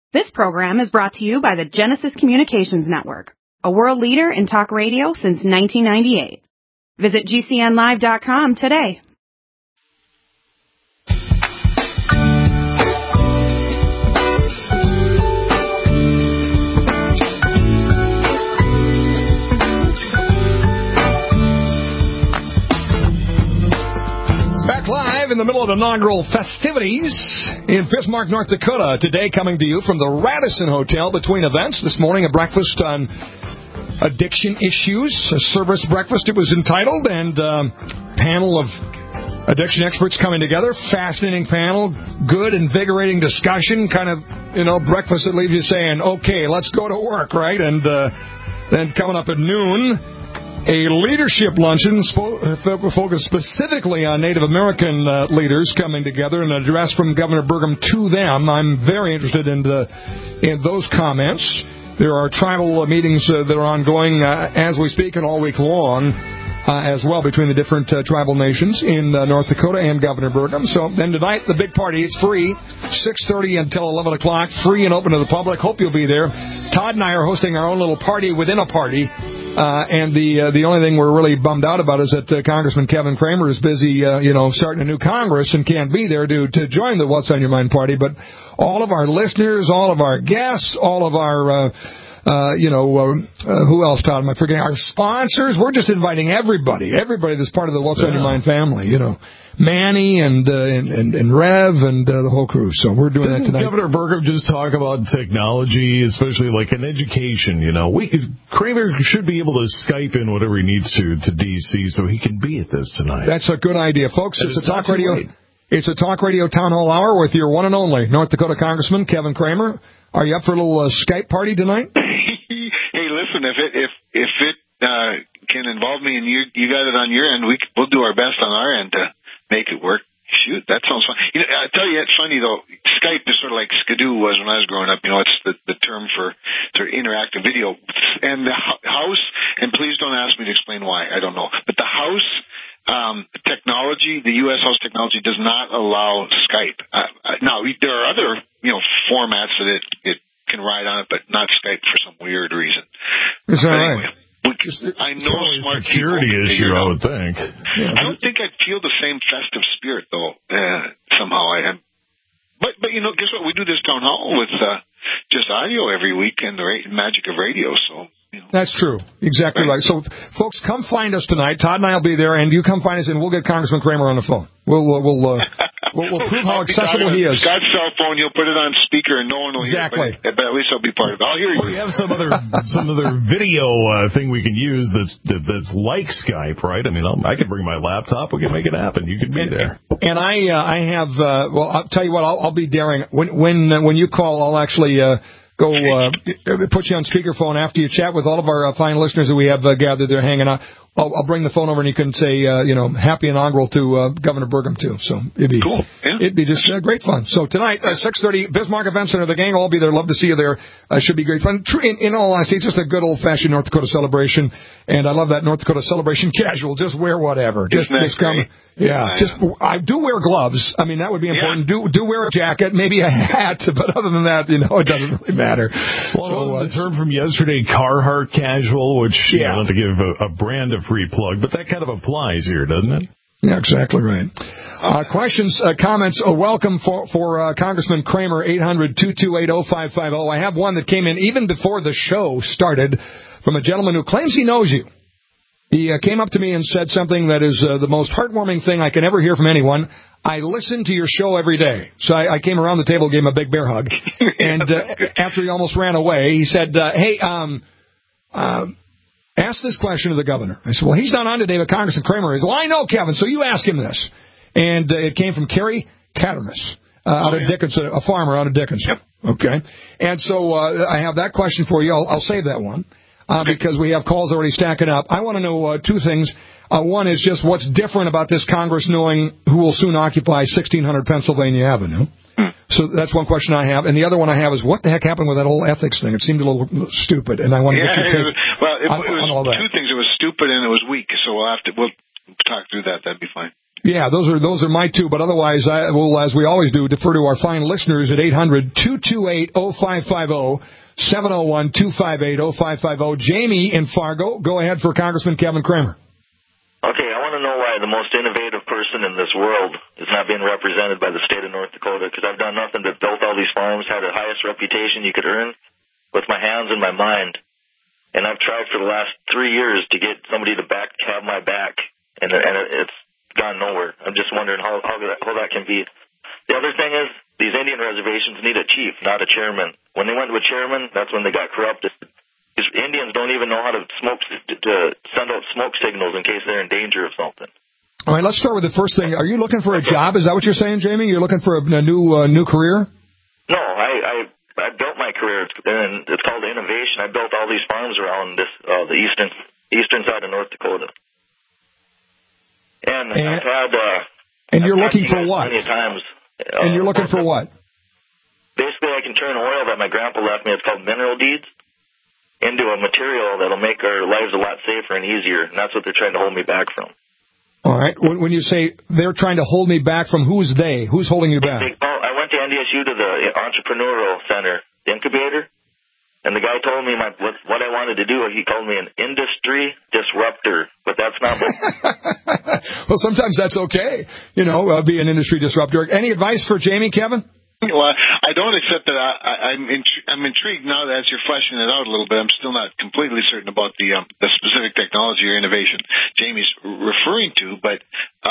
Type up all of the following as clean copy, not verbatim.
This program is brought to you by the Genesis Communications Network, a world leader in talk radio since 1998. Visit GCNlive.com today. Back live in the middle of inaugural festivities in Bismarck, North Dakota. Today coming to you from the Radisson Hotel between events. This morning a breakfast on addiction issues, a service breakfast it was entitled, and panel of addiction experts coming together. Fascinating panel, good, invigorating discussion, kind of, breakfast that leaves you saying, okay, let's go to work, right? And then coming up at noon, a leadership luncheon focused specifically on Native American leaders coming together, and an address from Governor Burgum to them. I'm very interested in those comments. There are tribal meetings that are ongoing as we speak and all week long as well between the different tribal nations in North Dakota and Governor Burgum. So then tonight, the big party, it's free, 6:30 until 11 o'clock, free and open to the public. Hope you'll be there. Todd and I are hosting our own little party within a party. And the only thing we're really bummed out about is that Congressman Kevin Cramer is busy, starting a new Congress and can't be there to join the What's on Your Mind party. But all of our listeners, all of our guests, all of our, who else, Todd? Am I forgetting? Our sponsors. We're just inviting everybody that's part of the What's on Your Mind family, Manny and Rev and the whole crew. So we're doing that tonight. Governor Burgum just talk about technology, especially like in education. Cramer should be able to Skype in whatever he needs to D.C. so he can be at this tonight. That's a good idea, folks. It's a talk radio. It's a talk radio town hall hour with your one and only North Dakota Congressman Kevin Cramer. Are you up for a little Skype party tonight? Hey, listen, if it can involve me and you got it on your end, we'll do our best on our end to make it work. Shoot, that sounds fun. I tell you, it's funny, though. Skype is sort of like Skidoo was when I was growing up. It's the term for sort of interactive video. And the House, and please don't ask me to explain why, I don't know. But the House technology, the U.S. House technology, does not allow Skype. Now, there are other, formats that it can ride on it, but not Skype for some weird reason. Is that right? I know smart security issue, I would think. Yeah. I don't think I'd feel the same festive spirit, though. Somehow I am. But guess what? We do this town hall with just audio every week and the magic of radio. So that's true. Exactly right. So, folks, come find us tonight. Todd and I will be there, and you come find us, and we'll get Congressman Cramer on the phone. We'll prove how accessible he is. Scott's cell phone, he'll put it on speaker, and no one will hear it. But at least I'll be part of it. I'll hear you. We have some other video thing we can use that's like Skype, right? I mean, I could bring my laptop. We can make it happen. You could be there. And I have. I'll tell you what. I'll be daring. When you call, I'll actually. Go put you on speakerphone after you chat with all of our fine listeners that we have gathered there hanging out. I'll bring the phone over and you can say, happy inaugural to Governor Burgum, too. So it'd be cool. Yeah. It'd be just great fun. So tonight, 6:30, Bismarck Event Center. The gang will all be there. Love to see you there. Should be great fun. In all honesty, it's just a good old-fashioned North Dakota celebration. And I love that North Dakota celebration casual. Just wear whatever. Just come. Yeah. I do wear gloves. I mean, that would be important. Yeah. Do wear a jacket, maybe a hat. But other than that, it doesn't really matter. Well, the term from yesterday, Carhartt casual, which, not to give a brand of free plug, but that kind of applies here, doesn't it? Yeah, exactly right. Questions, comments, welcome for Congressman Cramer, 800-228-0550. I have one that came in even before the show started from a gentleman who claims he knows you. He came up to me and said something that is the most heartwarming thing I can ever hear from anyone. I listen to your show every day. So I came around the table, gave him a big bear hug. And after he almost ran away, he said, ask this question to the governor. I said, well, he's not on today, but Congressman Cramer is. Well, I know, Kevin, so you ask him this. And it came from Kerry Cattermas, out of Dickinson, a farmer out of Dickinson. Yep. Okay. And so I have that question for you. I'll save that one because we have calls already stacking up. I want to know two things. One is just what's different about this Congress knowing who will soon occupy 1600 Pennsylvania Avenue. So that's one question I have. And the other one I have is, what the heck happened with that whole ethics thing? It seemed a little stupid, and I want to get your take on all that. Two things. It was stupid and it was weak, so we'll talk through that. That'd be fine. Yeah, those are my two, but otherwise I will, as we always do, defer to our fine listeners at 800-228-0550, 701-258-0550. Jamie in Fargo, go ahead for Congressman Kevin Cramer. Okay, I want to know why the most innovative person in this world is not being represented by the state of North Dakota, because I've done nothing but built all these farms, had the highest reputation you could earn with my hands and my mind. And I've tried for the last 3 years to get somebody to have my back, and it's gone nowhere. I'm just wondering how that can be. The other thing is, these Indian reservations need a chief, not a chairman. When they went to a chairman, that's when they got corrupted. These Indians don't even know how to send out smoke signals in case they're in danger of something. All right, let's start with the first thing. Are you looking for a job? Is that what you're saying, Jamie? You're looking for a new career? No, I built my career, and it's called innovation. I built all these farms around the eastern side of North Dakota. And I've had... and you're looking for what? Many times. And you're looking for what? Basically, I can turn oil that my grandpa left me, it's called mineral deeds, into a material that'll make our lives a lot safer and easier, and that's what they're trying to hold me back from. All right. When you say they're trying to hold me back from, who's they? Who's holding you back? I went to NDSU to the Entrepreneurial Center, the incubator, and the guy told me what I wanted to do. He called me an industry disruptor, but that's not what... Well, sometimes that's okay, be an industry disruptor. Any advice for Jamie, Kevin? Well, I don't accept that. I'm intrigued now that as you're fleshing it out a little bit. I'm still not completely certain about the specific technology or innovation Jamie's referring to, but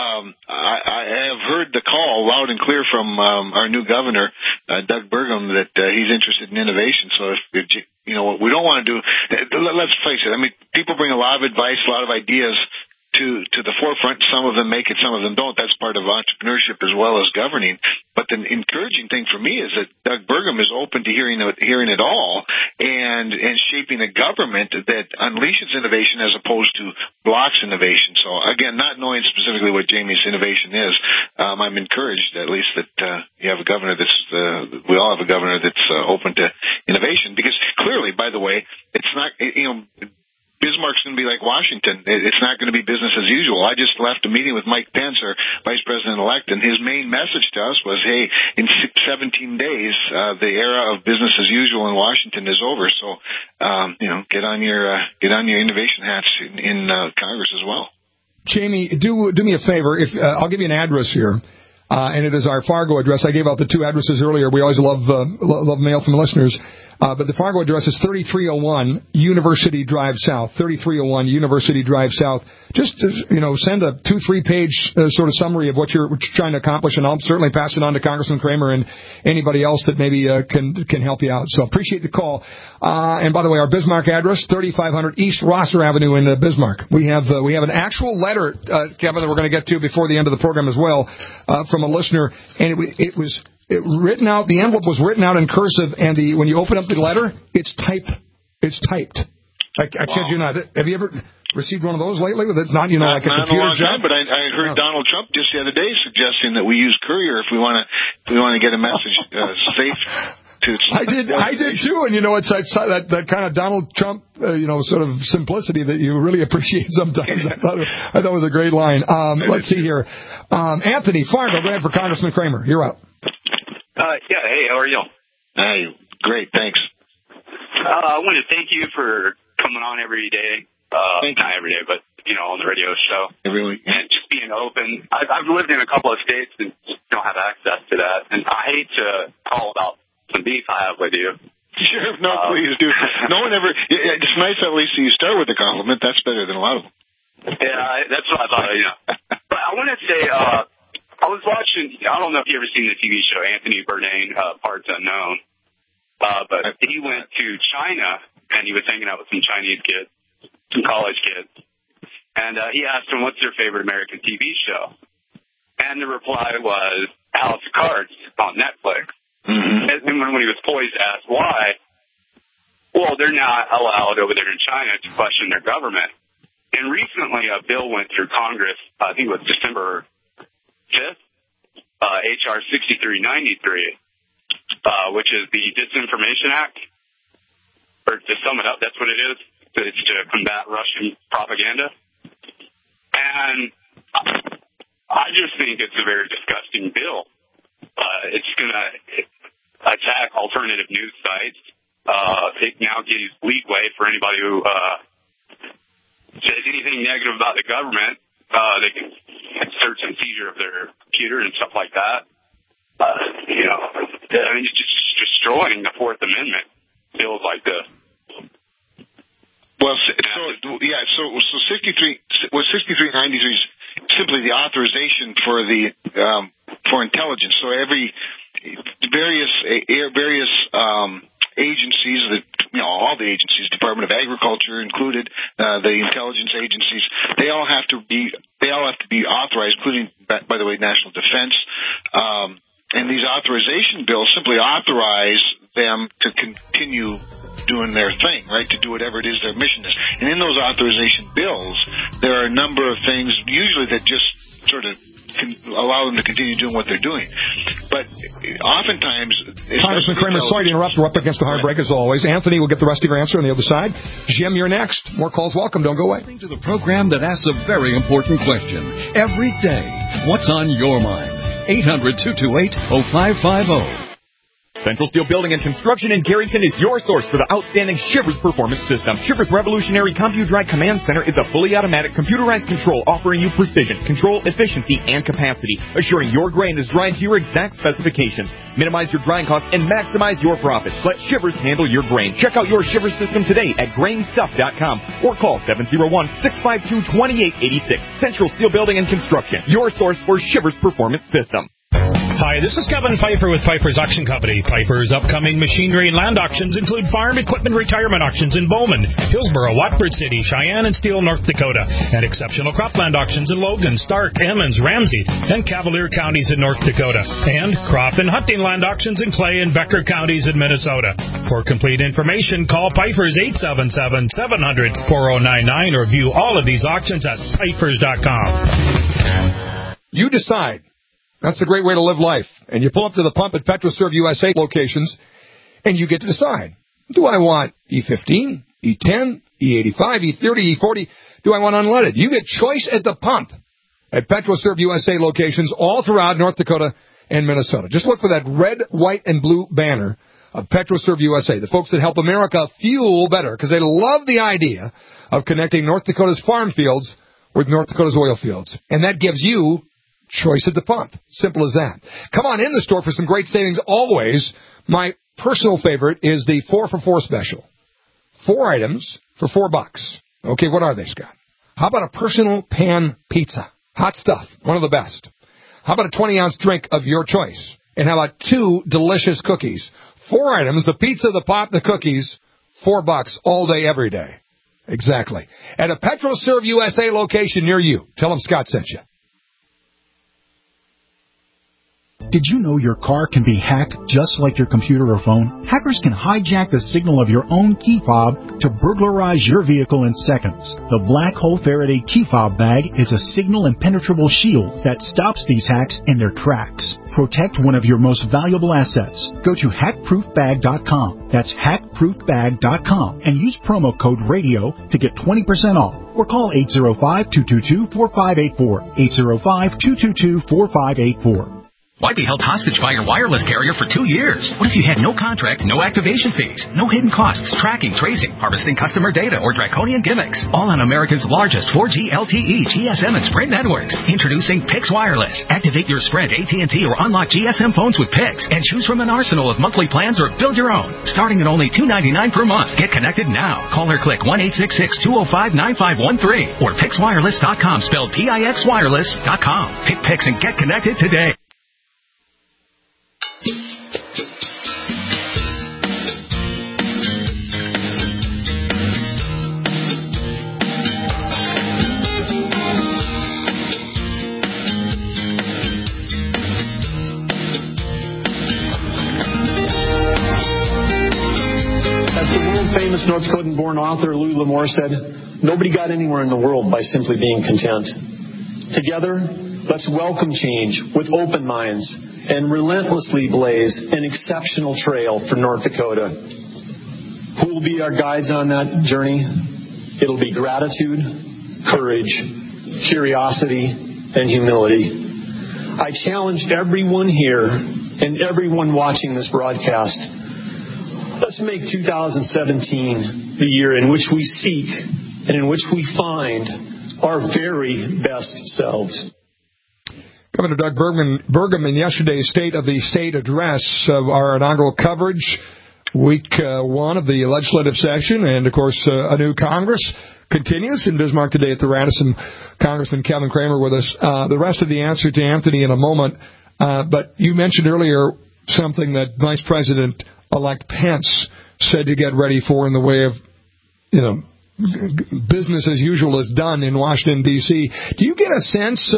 I have heard the call loud and clear from our new governor, Doug Burgum, that he's interested in innovation. So if what we don't want to do, let's face it. I mean, people bring a lot of advice, a lot of ideas to the forefront. Some of them make it, some of them don't. That's part of entrepreneurship as well as governing. But the encouraging thing for me is that Doug Burgum is open to hearing it all and shaping a government that unleashes innovation as opposed to blocks innovation. So again, not knowing specifically what Jamie's innovation is, I'm encouraged at least that you have a governor we all have a governor that's open to innovation, because clearly, by the way, it's not Bismarck's going to be like Washington. It's not going to be business as usual. I just left a meeting with Mike Pence, our Vice President-elect, and his main message to us was, hey, in 17 days, the era of business as usual in Washington is over. So, get on your innovation hats in Congress as well. Jamie, do me a favor. I'll give you an address here. And it is our Fargo address. I gave out the two addresses earlier. We always love mail from listeners. But the Fargo address is 3301 University Drive South. 3301 University Drive South. Just, send a 2-3 page sort of summary of what you're trying to accomplish, and I'll certainly pass it on to Congressman Cramer and anybody else that maybe can help you out. So appreciate the call. And by the way, our Bismarck address, 3500 East Rosser Avenue in Bismarck. We have an actual letter, Kevin, that we're going to get to before the end of the program as well, from a listener, and it was written out. The envelope was written out in cursive, and when you open up the letter, it's typed. I kid you not. Have you ever received one of those lately? It's not, like a computer job. But I heard Donald Trump just the other day suggesting that we use Courier if we want to get a message safe. I did too, and it's that kind of Donald Trump, sort of simplicity that you really appreciate sometimes. I thought it was a great line. Let's see here. Anthony Fargo, go ahead for Congressman Cramer. You're up. Yeah, hey, how are you? Hey, great, thanks. I want to thank you for coming on every day. Not every day, but, on the radio show. Every week. And just being open. I've lived in a couple of states and don't have access to that. And I hate to call about some beef I have with you. Sure, no, please do. No one ever, it's nice at least you start with a compliment. That's better than a lot of them. Yeah, that's what I thought, But I want to say, I was watching, I don't know if you've ever seen the TV show Anthony Bourdain, Parts Unknown, but he went to China and he was hanging out with some Chinese kids, some college kids, and he asked them, what's their favorite American TV show? And the reply was House of Cards on Netflix. Mm-hmm. And when he was poised to ask why, well, they're not allowed over there in China to question their government. And recently a bill went through Congress, I think it was December 5th, H.R. 6393, which is the Disinformation Act. Or to sum it up, that's what it is. It's to combat Russian propaganda. And I just think it's a very disgusting bill. It's going to attack alternative news sites. It now gives leeway for anybody who says anything negative about the government. They can search and seizure of their computer and stuff like that. It's just destroying the Fourth Amendment. Bills like this. Well, so 6393 is simply the authorization for for intelligence. So every various agencies that all the agencies, Department of Agriculture included, the intelligence agencies, they all have to be authorized, including, by the way, National Defense. And these authorization bills simply authorize them to continue doing their thing, right, to do whatever it is their mission is. And in those authorization bills, there are a number of things, usually that just sort of can allow them to continue doing what they're doing. But oftentimes... Congressman Kramer, sorry to interrupt. We're up against the hard break, as always. Anthony will get the rest of your answer on the other side. Jim, you're next. More calls welcome. Don't go away. To the program that asks a very important question every day. What's on your mind? 800-228-0550. Central Steel Building and Construction in Garrison is your source for the outstanding Shivers Performance System. Shivers Revolutionary CompuDrive Command Center is a fully automatic computerized control offering you precision, control, efficiency, and capacity, assuring your grain is dried to your exact specifications. Minimize your drying costs and maximize your profits. Let Shivers handle your grain. Check out your Shivers system today at grainstuff.com or call 701-652-2886. Central Steel Building and Construction, your source for Shivers Performance System. Hi, this is Kevin Pfeiffer with Pfeiffer's Auction Company. Pfeiffer's upcoming machinery and land auctions include farm equipment retirement auctions in Bowman, Hillsboro, Watford City, Cheyenne, and Steele, North Dakota, and exceptional cropland auctions in Logan, Stark, Emmons, Ramsey, and Cavalier counties in North Dakota, and crop and hunting land auctions in Clay and Becker counties in Minnesota. For complete information, call Pfeiffer's 877-700-4099 or view all of these auctions at Pfeiffer's.com. You decide. That's a great way to live life. And you pull up to the pump at PetroServe USA locations, and you get to decide. Do I want E15, E10, E85, E30, E40? Do I want unleaded? You get choice at the pump at PetroServe USA locations all throughout North Dakota and Minnesota. Just look for that red, white, and blue banner of PetroServe USA, the folks that help America fuel better, because they love the idea of connecting North Dakota's farm fields with North Dakota's oil fields. And that gives you choice at the pump. Simple as that. Come on in the store for some great savings always. My personal favorite is the 4-for-4 special. 4 items for $4. Okay, what are they, Scott? How about a personal pan pizza? Hot stuff. One of the best. How about a 20-ounce drink of your choice? And how about 2 delicious cookies? 4 items, the pizza, the pop, the cookies, $4 all day, every day. Exactly. At a PetroServe USA location near you. Tell them Scott sent you. Did you know your car can be hacked just like your computer or phone? Hackers can hijack the signal of your own key fob to burglarize your vehicle in seconds. The Black Hole Faraday key fob bag is a signal impenetrable shield that stops these hacks in their tracks. Protect one of your most valuable assets. Go to hackproofbag.com. That's hackproofbag.com and use promo code RADIO to get 20% off. Or call 805-222-4584. 805-222-4584. Why be held hostage by your wireless carrier for 2 years? What if you had no contract, no activation fees, no hidden costs, tracking, tracing, harvesting customer data, or draconian gimmicks? All on America's largest 4G LTE, GSM, and Sprint networks. Introducing Pix Wireless. Activate your Sprint, AT&T, or unlock GSM phones with Pix and choose from an arsenal of monthly plans or build your own. Starting at only $2.99 per month. Get connected now. Call or click 1-866-205-9513 or PixWireless.com, spelled PIXWireless.com. Pick Pix and get connected today. North Dakotan-born author Louis L'Amour said, "Nobody got anywhere in the world by simply being content." Together, let's welcome change with open minds and relentlessly blaze an exceptional trail for North Dakota. Who will be our guides on that journey? It'll be gratitude, courage, curiosity, and humility. I challenge everyone here and everyone watching this broadcast. Let's make 2017 the year in which we seek and in which we find our very best selves. Governor Doug Burgum in yesterday's State of the State address of our inaugural coverage, week one of the legislative session, and, of course, a new Congress continues in Bismarck today at the Radisson. Congressman Kevin Cramer with us. The rest of the answer to Anthony in a moment. But you mentioned earlier something that Vice President-elect Pence said to get ready for in the way of, business as usual is done in Washington, D.C. Do you get a sense,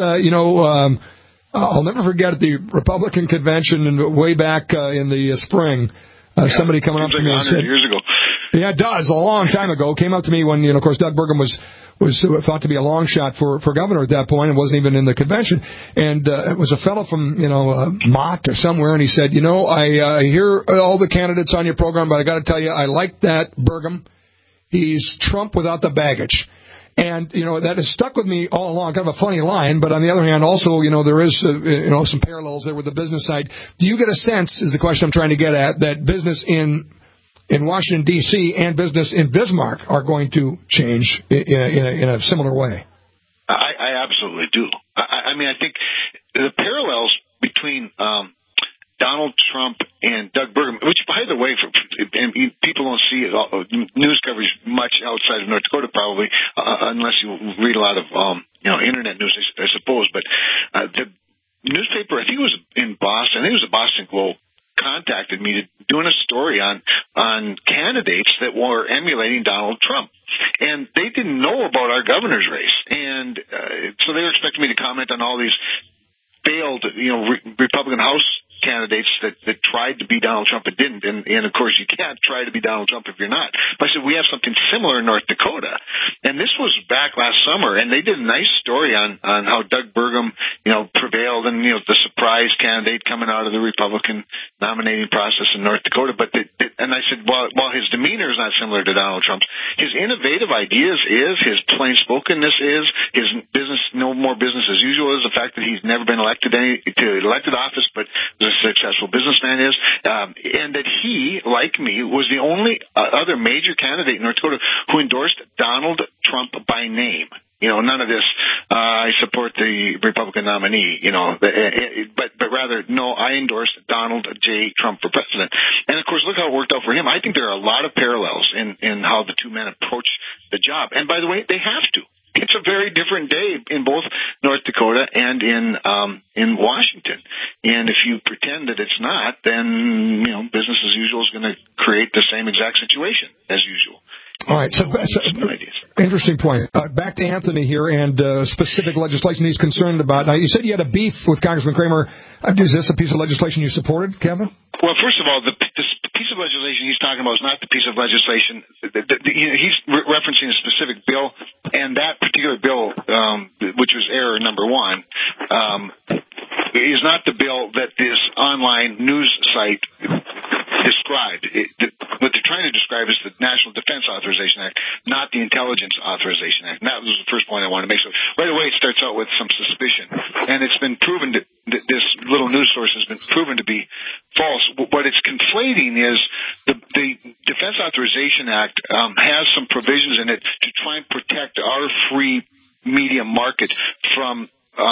I'll never forget at the Republican convention way back in the spring, somebody coming up to me and said, years ago. Yeah, it does. A long time ago. Came up to me when, of course, Doug Burgum was thought to be a long shot for governor at that point and wasn't even in the convention. And it was a fellow from, Mott or somewhere, and he said, I hear all the candidates on your program, but I got to tell you, I like that Burgum. He's Trump without the baggage. And, that has stuck with me all along. Kind of a funny line, but on the other hand, also, there is, some parallels there with the business side. Do you get a sense, is the question I'm trying to get at, that business in Washington, D.C. and business in Bismarck are going to change in a similar way? I absolutely do. I think the parallels between Donald Trump and Doug Burgum, which, by the way, people don't see news coverage much outside of North Dakota, probably, unless you read a lot of internet news, I suppose. But the newspaper, I think it was in Boston, I think it was the Boston Globe, contacted me doing a story on candidates that were emulating Donald Trump. And they didn't know about our governor's race. And so they were expecting me to comment on all these failed, Republican House candidates that tried to be Donald Trump but didn't. And of course, you can't try to be Donald Trump if you're not. But I said, we have something similar in North Dakota. And this was back last summer, and they did a nice story on how Doug Burgum, prevailed and, the surprise candidate coming out of the Republican nominating process in North Dakota. But and I said, while his demeanor is not similar to Donald Trump's, his innovative ideas is, his plain spokenness is, his business, no more business as usual is, the fact that he's never been elected to elected office, but was a successful businessman is, and that he, like me, was the only other major candidate in North Dakota who endorsed Donald Trump by name. None of this, I support the Republican nominee, but rather, no, I endorse Donald J. Trump for president. And, of course, look how it worked out for him. I think there are a lot of parallels in how the two men approach the job. And, by the way, they have to. It's a very different day in both North Dakota and in Washington. And if you pretend that it's not, then, business as usual is going to create the same exact situation as usual. All right, so interesting point. Back to Anthony here and specific legislation he's concerned about. Now, you said you had a beef with Congressman Cramer. Is this a piece of legislation you supported, Kevin? Well, first of all, this piece of legislation he's talking about is not the piece of legislation. He's referencing a specific bill, and that particular bill, which was error number one, is not the bill that this online news site described. What they're trying to describe is the National Defense Authorization Act, not the Intelligence Authorization Act. And that was the first point I wanted to make. So right away it starts out with some suspicion. And it's been proven that this little news source has been proven to be false. What it's conflating is the Defense Authorization Act has some provisions in it to try and protect our free media market from,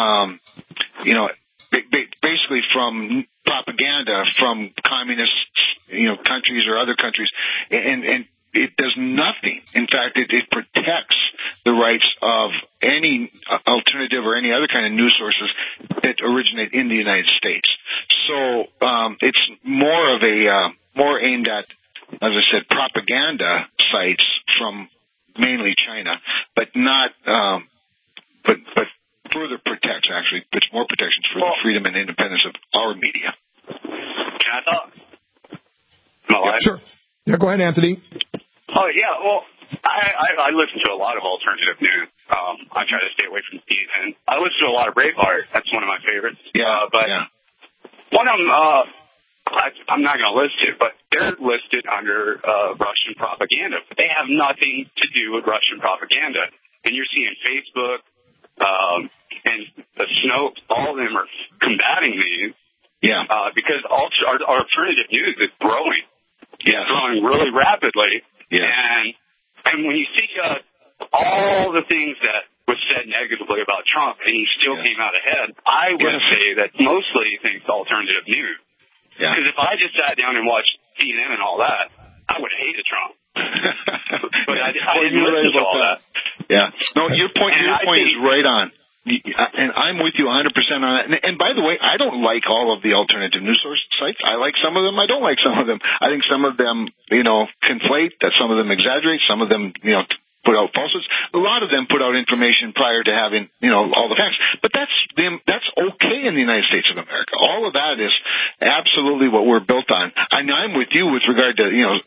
basically from propaganda from communist, countries or other countries, and it does nothing. In fact, it protects the rights of any alternative or any other kind of news sources that originate in the United States. So it's more of more aimed at, as I said, propaganda sites from mainly China, but not, but further protects, actually, puts more protections for the freedom and independence of our media. Can I talk? Sure. Yeah, go ahead, Anthony. Oh, yeah. Well, I listen to a lot of alternative news. I try to stay away from CNN. I listen to a lot of Breitbart. That's one of my favorites. One of them, I'm not going to list it, but they're listed under Russian propaganda. But they have nothing to do with Russian propaganda. And you're seeing Facebook, and the snow, all of them are combating me. Yeah. Because our alternative news is growing. Yeah. It's growing really rapidly. Yeah. And when you see all the things that was said negatively about Trump, and he still came out ahead, I would say that mostly thanks to alternative news. Yeah. Because if I just sat down and watched CNN and all that, I would have hated Trump. But I didn't listen to all that. Yeah. No, your point is right on. And I'm with you 100% on that. And by the way, I don't like all of the alternative news source sites. I like some of them. I don't like some of them. I think some of them, conflate, that some of them exaggerate, some of them, put out falsehoods. A lot of them put out information prior to having, all the facts. But that's okay in the United States of America. All of that is absolutely what we're built on. I'm with you with regard to,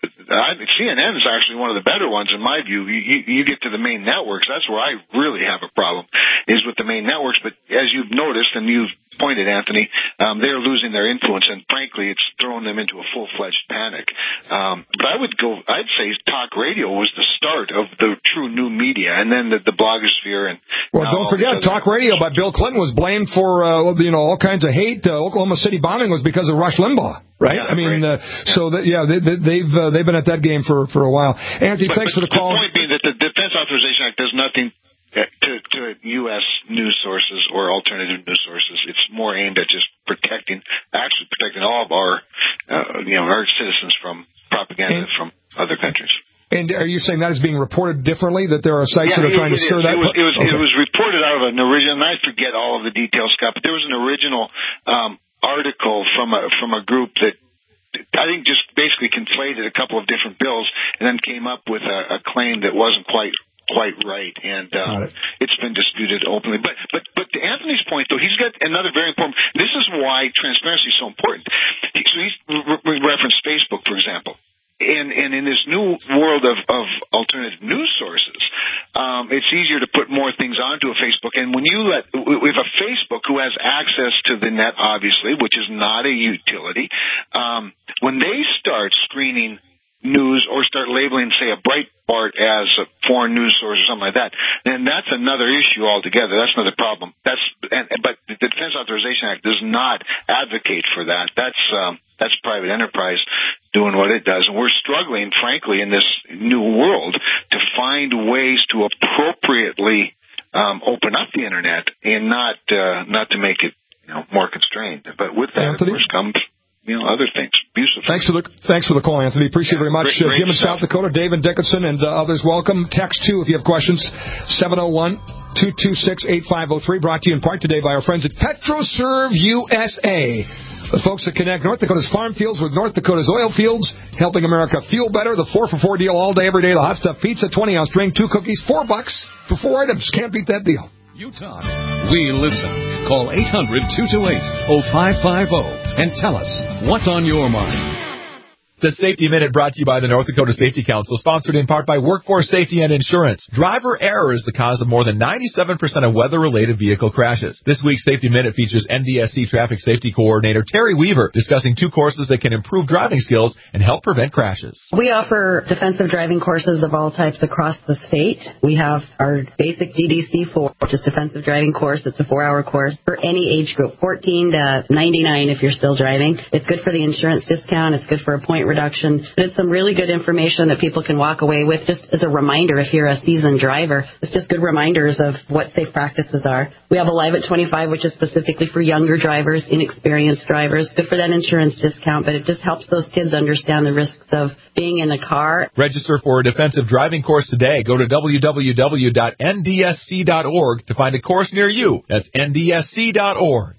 CNN is actually one of the better ones in my view. You get to the main networks, that's where I really have a problem, is with the main networks. But as you've noticed, and you've pointed, Anthony, they're losing their influence, and frankly, it's thrown them into a full-fledged panic. But I'd say talk radio was the start of the true new media, and then the blogosphere. And well, don't forget, talk radio by Bill Clinton was blamed for all kinds of hate. Oklahoma City bombing was because of Rush Limbaugh, right? Yeah, I mean, right. They've been at that game for a while. Anthony, thanks for the call. The point being that the Defense Authorization Act does nothing to U.S. news sources or alternative news sources. It's more aimed at just protecting all of our citizens from propaganda from other countries. And are you saying that is being reported differently, that there are sites that are trying to stir that? It was reported out of an original, and I forget all of the details, Scott, but there was an original article from a group that I think just basically conflated a couple of different bills and then came up with a claim that wasn't quite right, and it's been disputed openly. But to Anthony's point, though, he's got another very important. This is why transparency is so important. So he's referenced Facebook, for example. And in this new world of alternative news sources, it's easier to put more things onto a Facebook. And when if a Facebook who has access to the net, obviously, which is not a utility, when they start screening news or start labeling, say, a Breitbart as a foreign news source or something like that, then that's another issue altogether. That's another problem. But the Defense Authorization Act does not advocate for that. That's private enterprise doing what it does. And we're struggling, frankly, in this new world to find ways to appropriately open up the Internet and not to make it more constrained. But with that, Anthony, of course, comes other things. Thanks for the call, Anthony. Appreciate it very much. Great Jim in South Dakota, Dave in Dickinson, and others, welcome. Text, too, if you have questions. 701-226-8503. Brought to you in part today by our friends at PetroServe USA. The folks that connect North Dakota's farm fields with North Dakota's oil fields, helping America fuel better. The 4-for-4 deal all day, every day. The hot stuff pizza, 20-ounce drink, 2 cookies, $4 for 4 items. Can't beat that deal. You talk. We listen. Call 800-228-0550 and tell us what's on your mind. The Safety Minute brought to you by the North Dakota Safety Council, sponsored in part by Workforce Safety and Insurance. Driver error is the cause of more than 97% of weather-related vehicle crashes. This week's Safety Minute features NDSC Traffic Safety Coordinator Terry Weaver discussing 2 courses that can improve driving skills and help prevent crashes. We offer defensive driving courses of all types across the state. We have our basic DDC4, which is defensive driving course. It's a 4-hour course for any age group, 14 to 99 if you're still driving. It's good for the insurance discount. It's good for a point reduction. It's some really good information that people can walk away with just as a reminder if you're a seasoned driver. It's just good reminders of what safe practices are. We have a Live at 25, which is specifically for younger drivers, inexperienced drivers. Good for that insurance discount, but it just helps those kids understand the risks of being in a car. Register for a defensive driving course today. Go to www.ndsc.org to find a course near you. That's ndsc.org.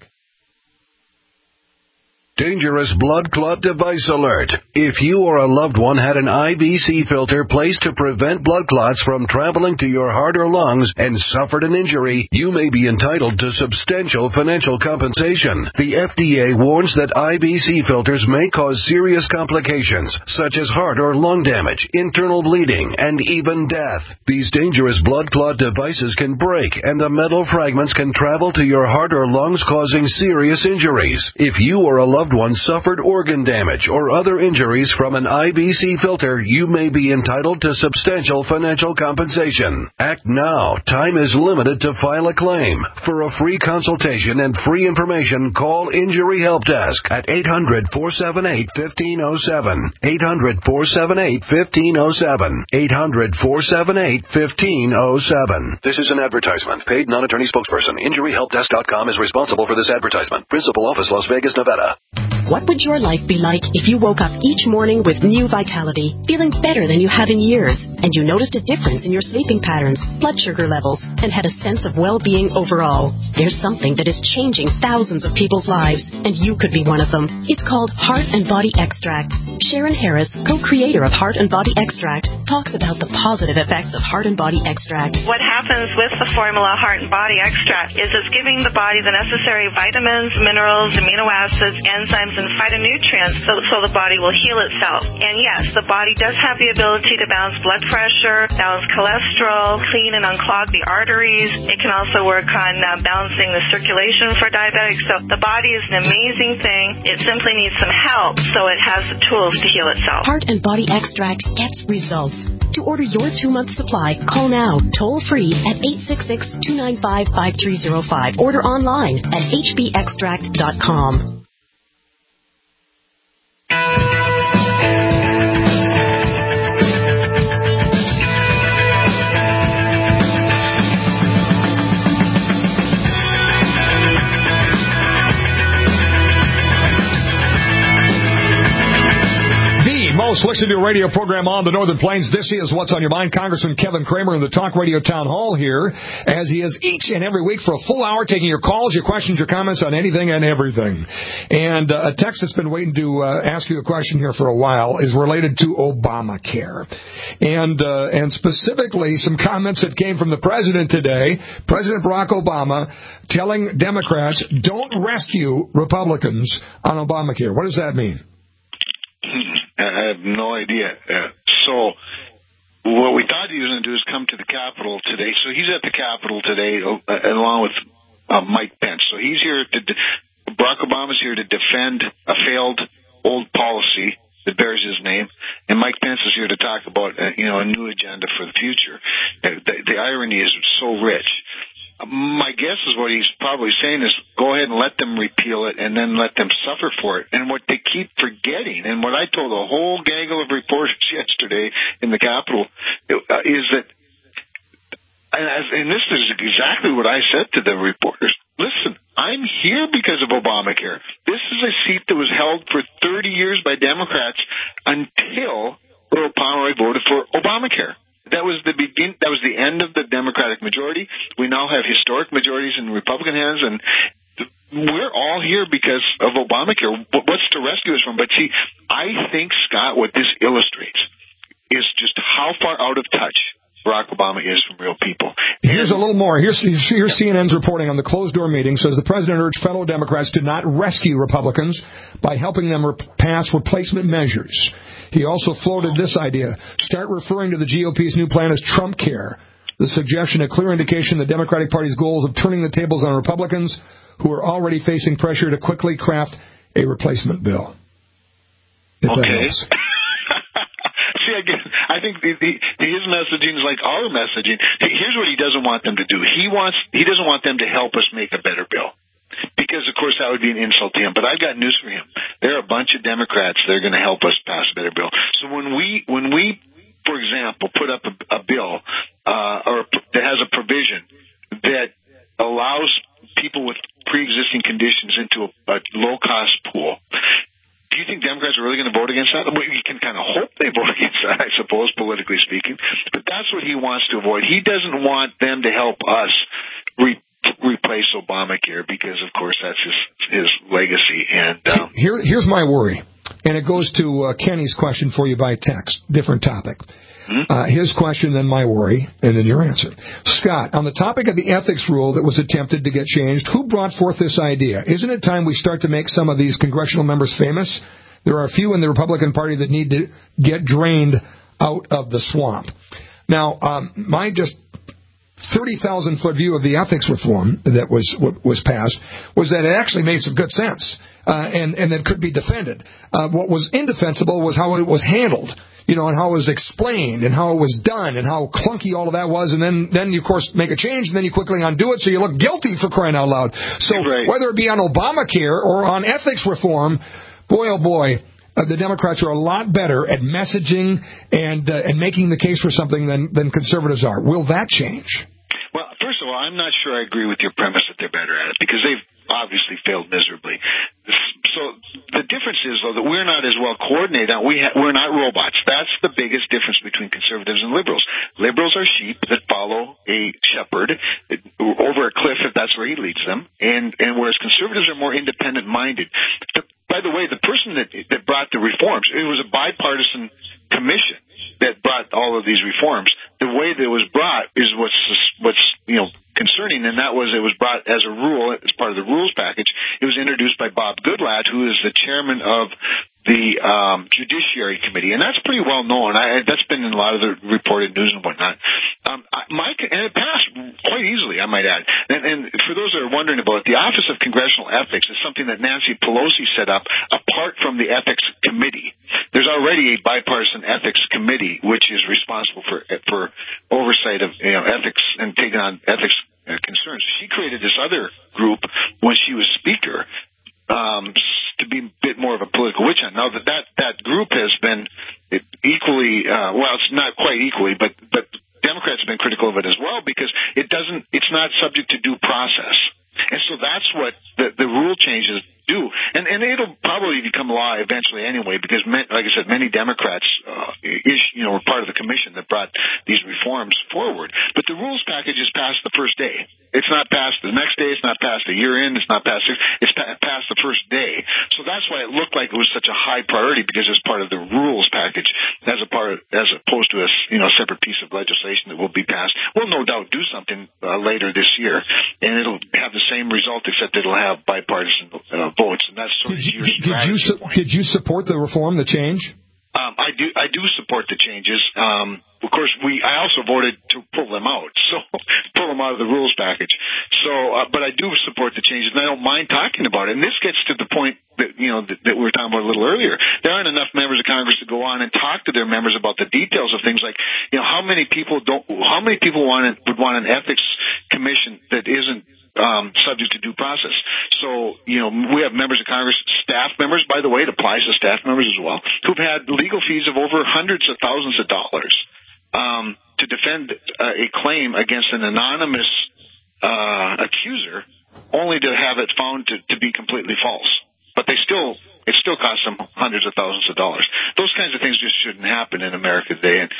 Dangerous blood clot device alert. If you or a loved one had an IVC filter placed to prevent blood clots from traveling to your heart or lungs and suffered an injury, you may be entitled to substantial financial compensation. The FDA warns that IVC filters may cause serious complications, such as heart or lung damage, internal bleeding, and even death. These dangerous blood clot devices can break, and the metal fragments can travel to your heart or lungs, causing serious injuries. If you or a loved loved one suffered organ damage or other injuries from an IBC filter, you may be entitled to substantial financial compensation. Act now. Time is limited to file a claim. For a free consultation and free information, call Injury Help Desk at 800-478-1507. 800-478-1507. 800-478-1507. This is an advertisement. Paid non-attorney spokesperson. InjuryHelpDesk.com is responsible for this advertisement. Principal office, Las Vegas, Nevada. What would your life be like if you woke up each morning with new vitality, feeling better than you have in years, and you noticed a difference in your sleeping patterns, blood sugar levels, and had a sense of well-being overall? There's something that is changing thousands of people's lives, and you could be one of them. It's called Heart and Body Extract. Sharon Harris, co-creator of Heart and Body Extract, talks about the positive effects of Heart and Body Extract. What happens with the formula Heart and Body Extract is it's giving the body the necessary vitamins, minerals, amino acids, enzymes, and phytonutrients so the body will heal itself. And yes, the body does have the ability to balance blood pressure, balance cholesterol, clean and unclog the arteries. It can also work on balancing the circulation for diabetics. So the body is an amazing thing. It simply needs some help so it has the tools to heal itself. Heart and Body Extract gets results. To order your 2-month supply, call now, toll free at 866-295-5305. Order online at hbextract.com. Most listened to radio program on the Northern Plains. This is What's on Your Mind. Congressman Kevin Cramer in the Talk Radio Town Hall here, as he is each and every week for a full hour, taking your calls, your questions, your comments on anything and everything. And a text that's been waiting to ask you a question here for a while is related to Obamacare. And specifically some comments that came from the president today, President Barack Obama, telling Democrats, don't rescue Republicans on Obamacare. What does that mean? I have no idea. So what we thought he was going to do is come to the Capitol today. So he's at the Capitol today along with Mike Pence. So he's here Barack Obama's here to defend a failed old policy that bears his name, and Mike Pence is here to talk about a new agenda for the future. The irony is so rich. My guess is what he's probably saying is go ahead and let them repeal it and then let them suffer for it. And what they keep forgetting, and what I told a whole gaggle of reporters yesterday in the Capitol, is that, and this is exactly what I said to the reporters, listen, I'm here because of Obamacare. This is a seat that was held for 30 years by Democrats until Earl Pomeroy voted for Obamacare. That was the end of the Democratic majority. We now have historic majorities in Republican hands, and we're all here because of Obamacare. What's to rescue us from? But see, I think, Scott, what this illustrates is just how far out of touch Barack Obama is from real people. Here's a little more. Here's CNN's reporting on the closed-door meeting. Says the president urged fellow Democrats to not rescue Republicans by helping them pass replacement measures. He also floated this idea. Start referring to the GOP's new plan as Trump Care. The suggestion, a clear indication the Democratic Party's goals of turning the tables on Republicans who are already facing pressure to quickly craft a replacement bill. Okay. See, again, I think his messaging is like our messaging. Here's what he doesn't want them to do. He doesn't want them to help us make a better bill. Because, of course, that would be an insult to him. But I've got news for him. There are a bunch of Democrats that are going to help us pass a better bill. So when we, for example, put up a bill or that has a provision that allows people with pre-existing conditions into a low-cost pool, do you think Democrats are really going to vote against that? We can kind of hope they vote against that, I suppose, politically speaking. But that's what he wants to avoid. He doesn't want them to help us replace Obamacare because, of course, that's his legacy. And here's my worry, and it goes to Kenny's question for you by text, different topic. His question, then my worry, and then your answer. Scott, on the topic of the ethics rule that was attempted to get changed, who brought forth this idea? Isn't it time we start to make some of these congressional members famous? There are a few in the Republican Party that need to get drained out of the swamp. Now, my just 30,000-foot view of the ethics reform that was passed was that it actually made some good sense. and that could be defended. What was indefensible was how it was handled, and how it was explained and how it was done and how clunky all of that was. And then you, of course, make a change and then you quickly undo it, so you look guilty for crying out loud. So whether it be on Obamacare or on ethics reform, boy, oh boy, the Democrats are a lot better at messaging and making the case for something than conservatives are. Will that change? Well, first of all, I'm not sure I agree with your premise that they're better at it, because they've obviously failed miserably. So the difference is, though, that we're not as well coordinated. We're not robots. That's the biggest difference between conservatives and liberals. Liberals are sheep that follow a shepherd over a cliff if that's where he leads them, and whereas conservatives are more independent-minded. By the way, the person that brought the reforms, it was a bipartisan commission that brought all of these reforms. The way that it was brought is what's concerning, and that was it was brought as a rule, as part of the rules package. It was introduced by Bob Goodlatte, who is the chairman of the Judiciary Committee, and that's pretty well known. That's been in a lot of the reported news and whatnot. And it passed quite easily, I might add. And for those that are wondering about it, the Office of Congressional Ethics is something that Nancy Pelosi set up apart from the Ethics Committee. There's already a bipartisan Ethics Committee which is responsible for oversight of ethics and taking on ethics concerns. She created this other group when she was Speaker to be a bit more of a political witch hunt. Now that group has been equally it's not quite equally, but Democrats have been critical of it as well, because it's not subject to due process. And so that's what the rule changes do. And it'll probably become law eventually anyway, because, like I said, many Democrats were part of the commission that brought these reforms forward. But the rules package is passed the first day. It's not passed the next day. It's not passed a year in. It's not passed. It's passed the first day. So that's why it looked like it was such a high priority, because it's part of the rules package as opposed to a separate piece of legislation that will be passed. We'll no doubt do something later this year, and it'll have the same result, except it'll have bipartisan votes, and that's sort of your strategy. Did you support the reform, the change? I do support the changes. Of course, I also voted to pull them out, so pull them out of the rules package. So, but I do support the changes, and I don't mind talking about it. And this gets to the point that that we were talking about a little earlier. There aren't enough members of Congress to go on and talk to their members about the details of things like, how many people would want an ethics commission that isn't subject to due process. So, we have members of Congress, staff members, by the way, it applies to staff members as well, who've had legal fees of over hundreds of thousands of dollars to defend a claim against an anonymous accuser, only to have it found to be completely false. But it still costs them hundreds of thousands of dollars. Those kinds of things just shouldn't happen in America today. And,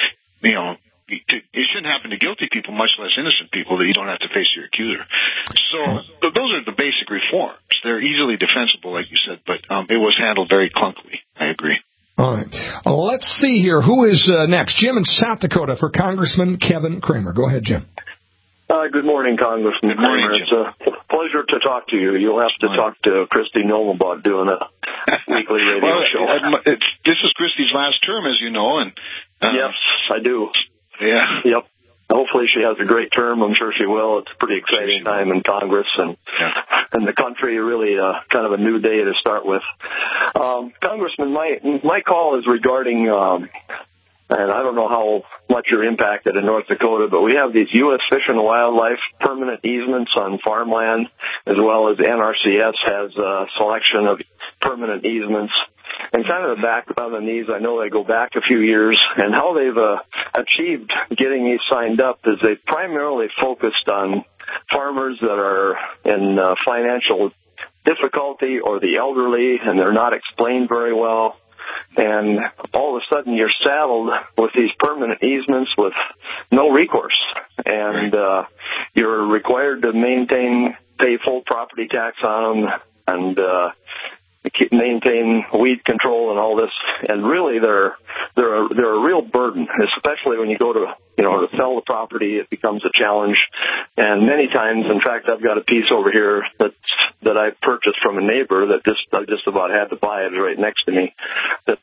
it shouldn't happen to guilty people, much less innocent people, that you don't have to face your accuser. So those are the basic reforms. They're easily defensible, like you said, but it was handled very clunkily. I agree. All right. Let's see here. Who is next? Jim in South Dakota for Congressman Kevin Cramer. Go ahead, Jim. Good morning, Congressman Cramer. It's a pleasure to talk to you. You'll have to talk to Christy Nome about doing a weekly radio show. This is Christy's last term, as you know. And yes, I do. Yeah. Yep. Hopefully she has a great term. I'm sure she will. It's a pretty exciting time in Congress and the country. Really kind of a new day to start with. Congressman, my call is regarding, and I don't know how much you're impacted in North Dakota, but we have these U.S. Fish and Wildlife permanent easements on farmland, as well as NRCS has a selection of permanent easements. And kind of the background on these, I know they go back a few years, and how they've achieved getting these signed up is they've primarily focused on farmers that are in financial difficulty or the elderly, and they're not explained very well. And all of a sudden you're saddled with these permanent easements with no recourse. And you're required to pay full property tax on them, and maintain weed control and all this, and really they're a real burden, especially when you go to sell the property. It becomes a challenge, and many times, in fact, I've got a piece over here that I purchased from a neighbor that I just about had to buy it right next to me. That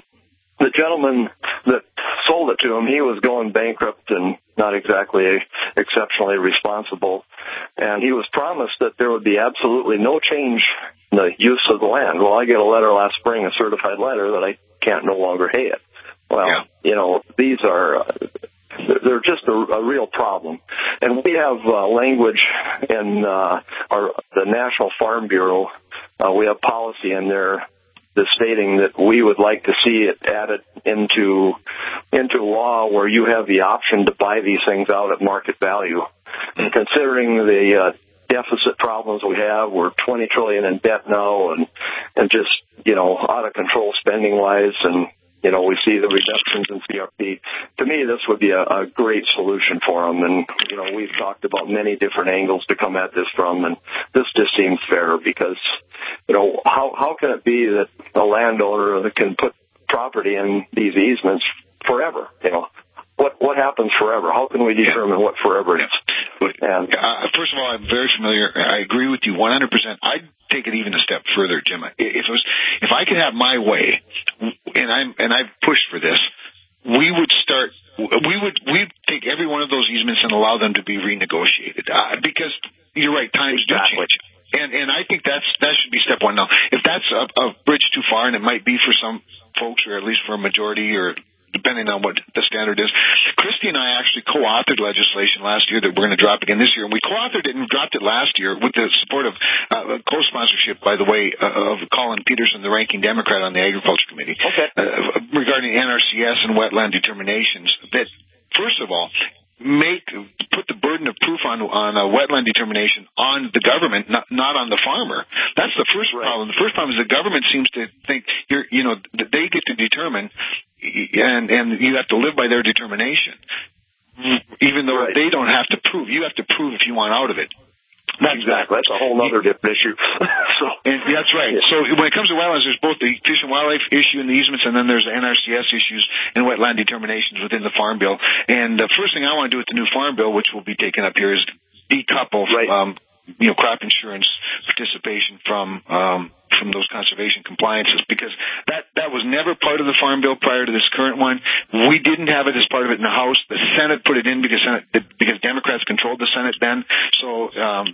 the gentleman that sold it to him, he was going bankrupt and not exactly exceptionally responsible. And he was promised that there would be absolutely no change in the use of the land. Well, I get a letter last spring, a certified letter, that I can't no longer hay it. Well, these are... they're just a real problem. And we have language in the National Farm Bureau. We have policy in there that's stating that we would like to see it added into law where you have the option to buy these things out at market value. And considering the deficit problems we have, we're $20 trillion in debt now, and just out of control spending wise, and we see the reductions in CRP. To me, this would be a great solution for them. And, we've talked about many different angles to come at this from, and this just seems fair because, how can it be that a landowner that can put property in these easements forever? What happens forever? How can we determine what forever is? And, first of all, I'm very familiar. I agree with you 100%. I'd take it even a step further, Jim. If I could have my way, and I've pushed for this, we'd take every one of those easements and allow them to be renegotiated. Because you're right, times do change. And I think that should be step one. Now, if that's a bridge too far, and it might be for some folks, or at least for a majority, or depending on what the standard is. Christy and I actually co-authored legislation last year that we're going to drop again this year. And we co-authored it and dropped it last year with the support of co-sponsorship, by the way, of Colin Peterson, the ranking Democrat on the Agriculture Committee, regarding NRCS and wetland determinations. That, first of all, put the burden of proof on a wetland determination on the government, not on the farmer. That's the first problem. The first problem is the government seems to think that they get to determine, and you have to live by their determination, even though they don't have to prove. You have to prove if you want out of it. Exactly. That's a whole other different issue. That's right. So when it comes to wetlands, there's both the Fish and Wildlife issue in the easements, and then there's NRCS issues and wetland determinations within the Farm Bill. And the first thing I want to do with the new Farm Bill, which will be taken up here, is decouple crop insurance participation from those conservation compliances, because that was never part of the Farm Bill prior to this current one. We didn't have it as part of it in the House. The Senate put it in because Democrats controlled the Senate then. So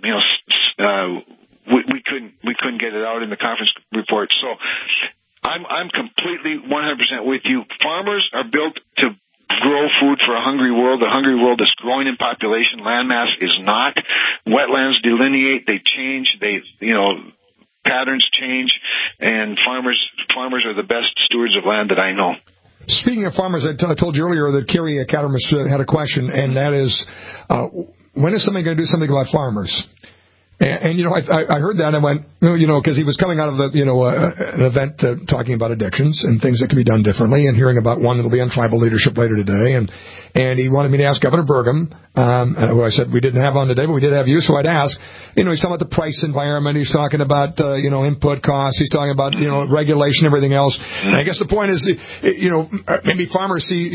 we couldn't get it out in the conference report. So I'm completely 100% with you. Farmers are built to grow food for a hungry world. The hungry world is growing in population. Landmass is not. Wetlands delineate. They change. Patterns change, and farmers are the best stewards of land that I know. Speaking of farmers, I told you earlier that Kerry Cattermas had a question, and that is, when is somebody going to do something about farmers? And I heard that and I went, because he was coming out of an event talking about addictions and things that can be done differently, and hearing about one that'll be on tribal leadership later today, and he wanted me to ask Governor Burgum, who I said we didn't have on today, but we did have you, so I'd ask. He's talking about the price environment, he's talking about input costs, he's talking about regulation, everything else. And I guess the point is, maybe farmers see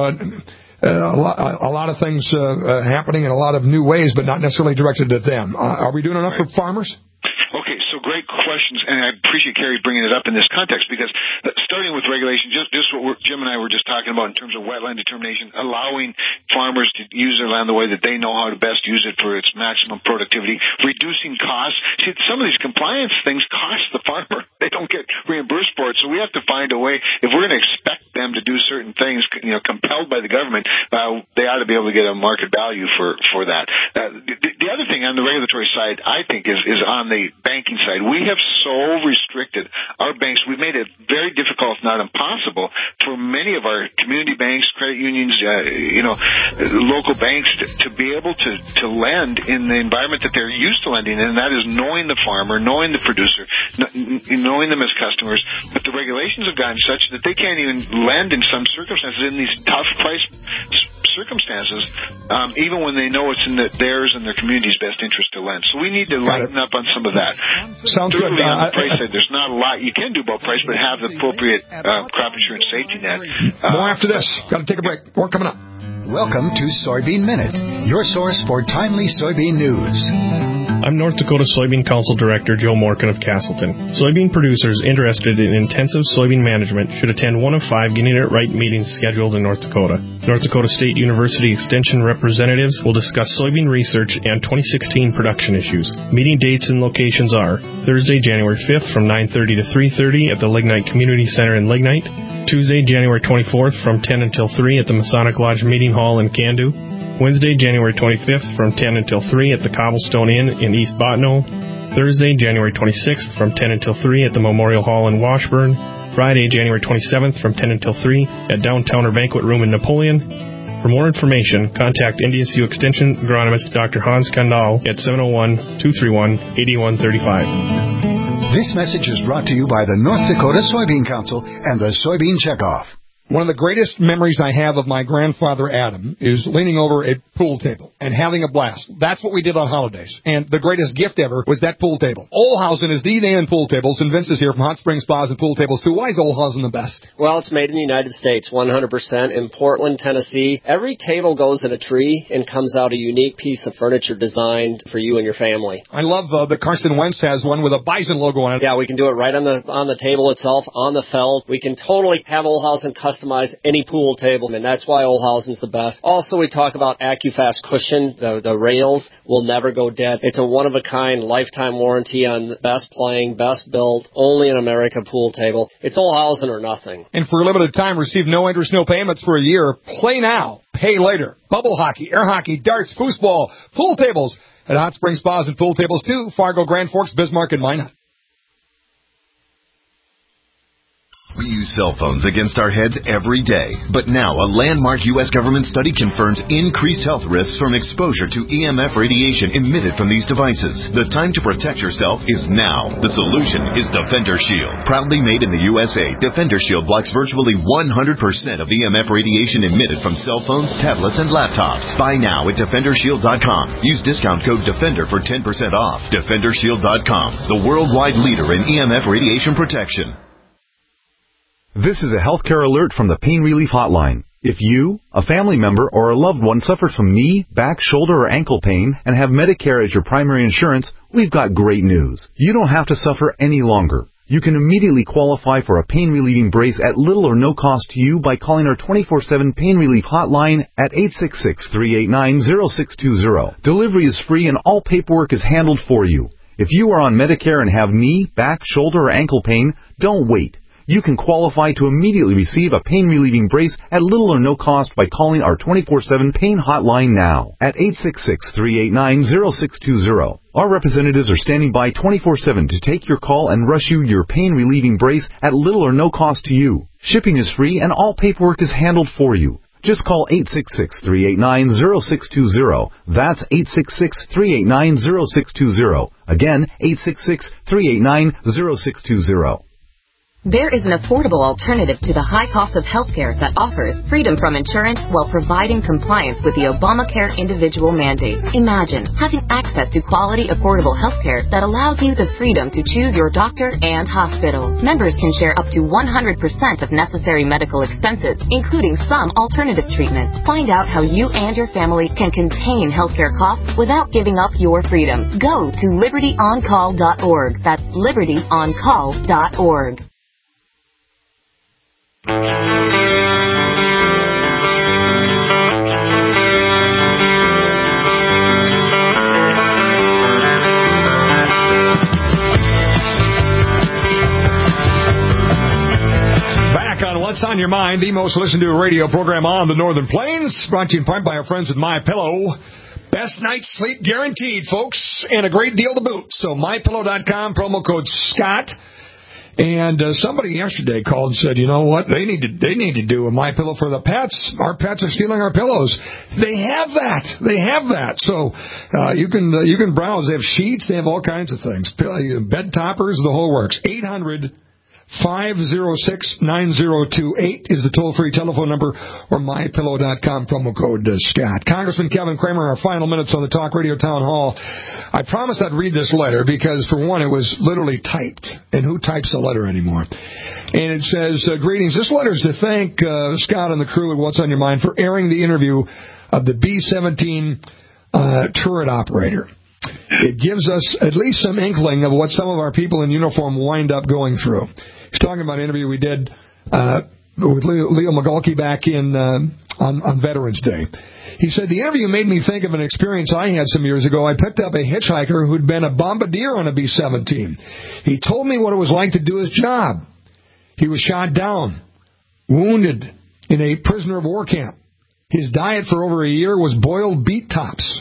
a lot of things happening in a lot of new ways, but not necessarily directed at them. Are we doing enough for farmers? Okay, so great questions, and I appreciate Kerry bringing it up in this context, because starting with regulation, just what Jim and I were just talking about in terms of wetland determination, allowing farmers to use their land the way that they know how to best use it for its maximum productivity, reducing costs. See, some of these compliance things cost the farmer. They don't get reimbursed for it, so we have to find a way. If we're going to expect them to do certain things, compelled by the government, they ought to be able to get a market value for that. The other thing on the regulatory side, I think, is on the banking side. We have so restricted our banks. We've made it very difficult, if not impossible, for many of our community banks, credit unions, local banks to be able to lend in the environment that they're used to lending in, and that is knowing the farmer, knowing the producer, knowing them as customers. But the regulations have gotten such that they can't even lend in some circumstances in these tough price circumstances, even when they know it's in theirs and their community's best interest to lend. So we need to lighten up on some of that. Sounds good. On the price side, there's not a lot you can do about price, but have the appropriate crop insurance safety net. More after this. Got to take a break. More coming up. Welcome to Soybean Minute, your source for timely soybean news. I'm North Dakota Soybean Council Director Joe Morgan of Castleton. Soybean producers interested in intensive soybean management should attend one of 5 Getting It Right meetings scheduled in North Dakota. North Dakota State University Extension representatives will discuss soybean research and 2016 production issues. Meeting dates and locations are Thursday, January 5th from 9:30 to 3:30 at the Lignite Community Center in Lignite, Tuesday, January 24th from 10 until 3 at the Masonic Lodge Meeting Hall in Candu, Wednesday, January 25th from 10 until 3 at the Cobblestone Inn in East Bottineau, Thursday, January 26th from 10 until 3 at the Memorial Hall in Washburn, Friday, January 27th from 10 until 3 at Downtowner Banquet Room in Napoleon. For more information, contact NDSU Extension Agronomist Dr. Hans Kandal at 701-231-8135. This message is brought to you by the North Dakota Soybean Council and the Soybean Checkoff. One of the greatest memories I have of my grandfather, Adam, is leaning over a pool table and having a blast. That's what we did on holidays. And the greatest gift ever was that pool table. Olhausen is the name in pool tables, and Vince is here from Hot Springs Spas and Pool Tables, too. Why is Olhausen the best? Well, it's made in the United States, 100%, in Portland, Tennessee. Every table goes in a tree and comes out a unique piece of furniture designed for you and your family. I love that Carson Wentz has one with a Bison logo on it. Yeah, we can do it right on the table itself, on the felt. We can totally have Olhausen customize any pool table, and that's why Olhausen's the best. Also, we talk about AccuFast cushion. The rails will never go dead. It's a one-of-a-kind lifetime warranty on the best playing, best built, only in America pool table. It's Olhausen or nothing. And for a limited time, receive no interest, no payments for a year. Play now, pay later. Bubble hockey, air hockey, darts, foosball, pool tables at Hot Springs Spas and Pool Tables, too. Fargo, Grand Forks, Bismarck, and Minot. We use cell phones against our heads every day. But now, a landmark U.S. government study confirms increased health risks from exposure to EMF radiation emitted from these devices. The time to protect yourself is now. The solution is Defender Shield. Proudly made in the USA, Defender Shield blocks virtually 100% of EMF radiation emitted from cell phones, tablets, and laptops. Buy now at DefenderShield.com. Use discount code DEFENDER for 10% off. DefenderShield.com, the worldwide leader in EMF radiation protection. This is a healthcare alert from the Pain Relief Hotline. If you, a family member, or a loved one suffers from knee, back, shoulder, or ankle pain and have Medicare as your primary insurance, we've got great news. You don't have to suffer any longer. You can immediately qualify for a pain-relieving brace at little or no cost to you by calling our 24/7 Pain Relief Hotline at 866-389-0620. Delivery is free and all paperwork is handled for you. If you are on Medicare and have knee, back, shoulder, or ankle pain, don't wait. You can qualify to immediately receive a pain-relieving brace at little or no cost by calling our 24/7 Pain Hotline now at 866-389-0620. Our representatives are standing by 24/7 to take your call and rush you your pain-relieving brace at little or no cost to you. Shipping is free and all paperwork is handled for you. Just call 866-389-0620. That's 866-389-0620. Again, 866-389-0620. There is an affordable alternative to the high cost of healthcare that offers freedom from insurance while providing compliance with the Obamacare individual mandate. Imagine having access to quality, affordable healthcare that allows you the freedom to choose your doctor and hospital. Members can share up to 100% of necessary medical expenses, including some alternative treatments. Find out how you and your family can contain healthcare costs without giving up your freedom. Go to libertyoncall.org. That's libertyoncall.org. Back on What's on Your Mind, the most listened to radio program on the Northern Plains, brought to you in part by our friends at MyPillow. Best night's sleep guaranteed, folks, and a great deal to boot. So MyPillow.com, promo code Scott. And somebody yesterday called and said, you know what, they need to do a MyPillow for the pets. Our pets are stealing our pillows. They have that. So you can browse. They have sheets. They have all kinds of things. Bed toppers, the whole works. 800-506-9028 is the toll-free telephone number, or MyPillow.com, promo code Scott. Congressman Kevin Cramer, our final minutes on the Talk Radio Town Hall. I promised I'd read this letter because, for one, it was literally typed. And who types a letter anymore? And it says, greetings. This letter is to thank Scott and the crew at What's on Your Mind for airing the interview of the B-17 turret operator. It gives us at least some inkling of what some of our people in uniform wind up going through. He's talking about an interview we did with Leo Migalki back in on Veterans Day. He said, the interview made me think of an experience I had some years ago. I picked up a hitchhiker who'd been a bombardier on a B-17. He told me what it was like to do his job. He was shot down, wounded in a prisoner of war camp. His diet for over a year was boiled beet tops.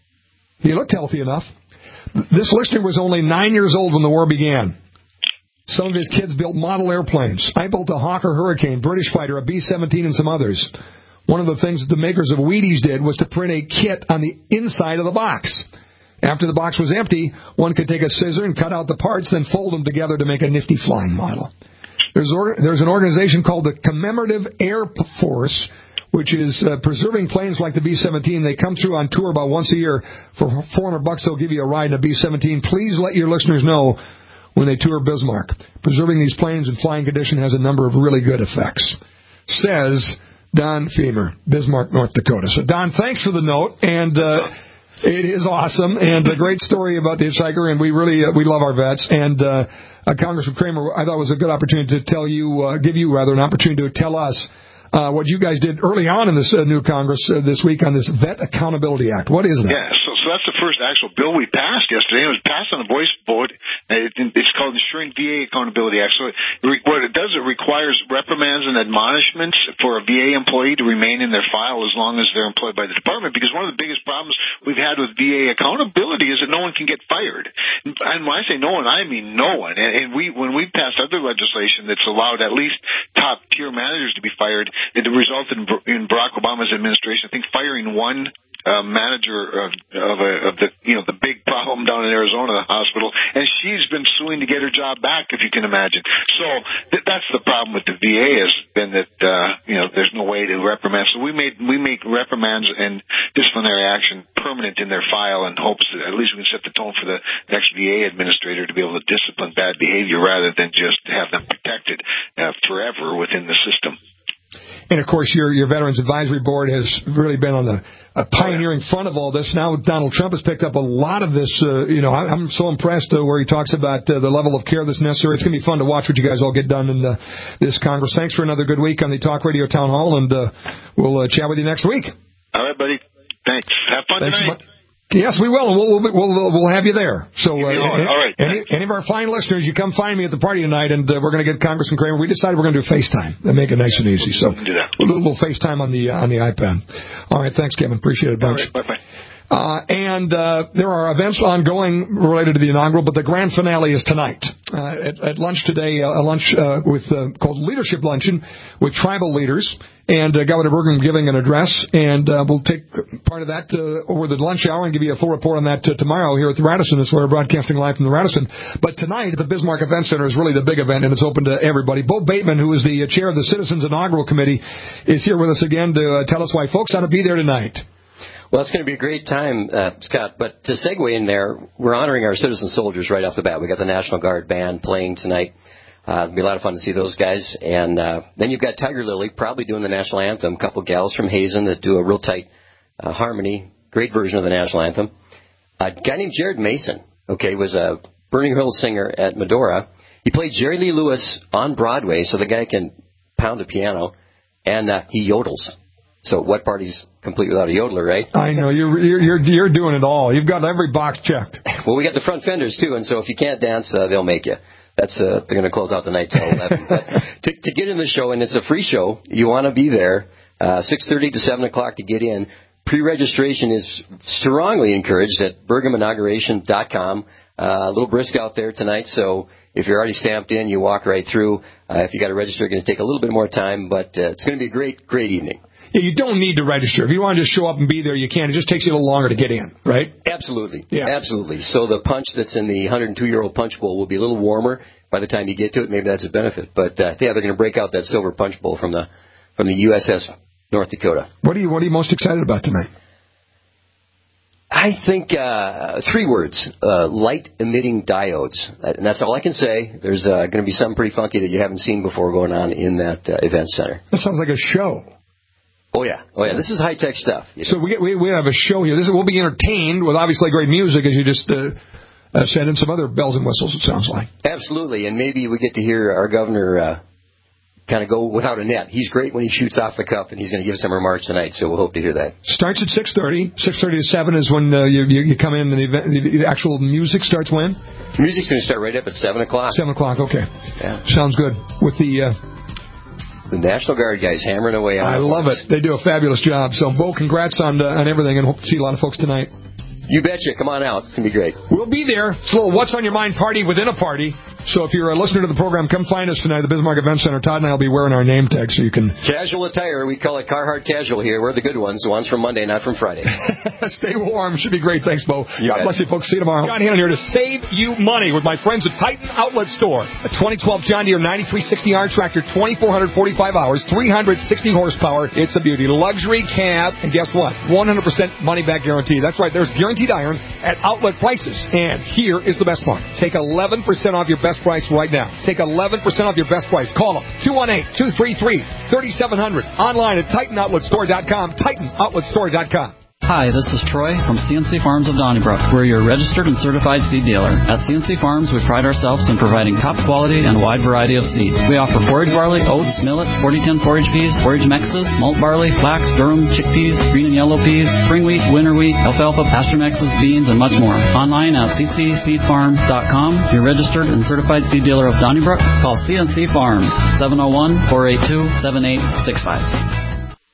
He looked healthy enough. This listener was only 9 years old when the war began. Some of his kids built model airplanes. I built a Hawker Hurricane, British fighter, a B-17, and some others. One of the things that the makers of Wheaties did was to print a kit on the inside of the box. After the box was empty, one could take a scissor and cut out the parts, then fold them together to make a nifty flying model. There's an organization called the Commemorative Air Force, which is preserving planes like the B-17. They come through on tour about once a year. For $400, they'll give you a ride in a B-17. Please let your listeners know when they tour Bismarck. Preserving these planes in flying condition has a number of really good effects, says Don Femer, Bismarck, North Dakota. So, Don, thanks for the note, and it is awesome, and a great story about the hitchhiker, and we love our vets. And Congressman Kramer, I thought it was a good opportunity to give you an opportunity to tell us what you guys did early on in this new Congress this week on this Vet Accountability Act. What is that? Yeah, so that's the first actual bill we passed yesterday. It was passed on a voice vote. It's called Ensuring VA Accountability Act. So what it does, it requires reprimands and admonishments for a VA employee to remain in their file as long as they're employed by the department, because one of the biggest problems we've had with VA accountability is that no one can get fired. And when I say no one, I mean no one. And when we passed other legislation that's allowed at least top-tier managers to be fired, it resulted in Barack Obama's administration, I think, firing one manager of the big problem down in Arizona, the hospital, and she's been suing to get her job back, if you can imagine. So that's the problem with the VA, has been that there's no way to reprimand. So we make reprimands and disciplinary action permanent in their file, in hopes that at least we can set the tone for the next VA administrator to be able to discipline bad behavior rather than just have them protected forever within the system. And, of course, your Veterans Advisory Board has really been on the pioneering front of all this. Now Donald Trump has picked up a lot of this. I'm so impressed where he talks about the level of care that's necessary. It's going to be fun to watch what you guys all get done in this Congress. Thanks for another good week on the Talk Radio Town Hall, and we'll chat with you next week. All right, buddy. Thanks. Have fun tonight. Yes, we will. We'll have you there. So, all right. Any of our fine listeners, you come find me at the party tonight, and we're going to get Congressman Kramer. We decided we're going to do FaceTime and make it nice and easy. So we'll FaceTime on the iPad. All right, thanks, Kevin. Appreciate it a bunch. All right, bye-bye. And there are events ongoing related to the inaugural, but the grand finale is tonight at lunch today. A lunch called Leadership Luncheon with tribal leaders, and Governor Burgum giving an address, and we'll take part of that over the lunch hour and give you a full report on that tomorrow here at the Radisson. That's where we're broadcasting live from the Radisson. But tonight, the Bismarck Event Center is really the big event, and it's open to everybody. Bo Bateman, who is the chair of the Citizens Inaugural Committee, is here with us again to tell us why folks ought to be there tonight. Well, it's going to be a great time, Scott. But to segue in there, we're honoring our citizen soldiers right off the bat. We got the National Guard band playing tonight. It'll be a lot of fun to see those guys. And then you've got Tiger Lily probably doing the national anthem. A couple gals from Hazen that do a real tight harmony. Great version of the national anthem. A guy named Jared Mason, was a Burning Hills singer at Medora. He played Jerry Lee Lewis on Broadway, so the guy can pound a piano, and he yodels. So what party's complete without a yodeler, right? I know. You're doing it all. You've got every box checked. Well, we got the front fenders, too, and so if you can't dance, they'll make you. They're going to close out the night till 11. But to get in the show, and it's a free show, you want to be there, 6:30 to 7 o'clock to get in. Pre-registration is strongly encouraged at BurgumInauguration.com. A little brisk out there tonight, so if you're already stamped in, you walk right through. If you got to register, it's going to take a little bit more time, but it's going to be a great, great evening. Yeah, you don't need to register. If you want to just show up and be there, you can. It just takes you a little longer to get in, right? Absolutely. Yeah. Absolutely. So the punch that's in the 102-year-old punch bowl will be a little warmer by the time you get to it. Maybe that's a benefit. But, they're going to break out that silver punch bowl from the USS North Dakota. What are you most excited about tonight? I think 3 words, light-emitting diodes. And that's all I can say. There's going to be something pretty funky that you haven't seen before going on in that event center. That sounds like a show. Oh, yeah. This is high-tech stuff. So we have a show here. We'll be entertained with obviously great music, as you just said, and some other bells and whistles, it sounds like. Absolutely. And maybe we get to hear our governor kind of go without a net. He's great when he shoots off the cuff, and he's going to give some remarks tonight, so we'll hope to hear that. Starts at 6:30. 6:30 to 7 is when you come in, and the actual music starts when? Music's going to start right up at 7 o'clock. 7 o'clock, okay. Yeah. Sounds good. With the National Guard guys hammering away on it. I love it. They do a fabulous job. So, Bo, congrats on everything, and hope to see a lot of folks tonight. You betcha. Come on out. It's going to be great. We'll be there. It's a little What's on Your Mind party within a party. So if you're a listener to the program, come find us tonight at the Bismarck Event Center. Todd and I will be wearing our name tag so you can... Casual attire. We call it Carhartt Casual here. We're the good ones. The ones from Monday, not from Friday. Stay warm. Should be great. Thanks, Bo. God bless you, folks. See you tomorrow. John Hannon here to save you money with my friends at Titan Outlet Store. A 2012 John Deere 9360R tractor, 2,445 hours, 360 horsepower. It's a beauty. Luxury cab. And guess what? 100% money-back guarantee. That's right. There's guaranteed iron at outlet prices. And here is the best part. Take 11% off your best price right now. Take 11% off your best price. Call them. 218-233-3700. Online at TitanOutletStore.com. TitanOutletStore.com. Hi, this is Troy from CNC Farms of Donnybrook. We're your registered and certified seed dealer. At CNC Farms, we pride ourselves in providing top quality and a wide variety of seed. We offer forage barley, oats, millet, 4010 forage peas, forage mixes, malt barley, flax, durum, chickpeas, green and yellow peas, spring wheat, winter wheat, alfalfa, pasture mixes, beans, and much more. Online at ccseedfarm.com. Your registered and certified seed dealer of Donnybrook. Call CNC Farms 701-482-7865.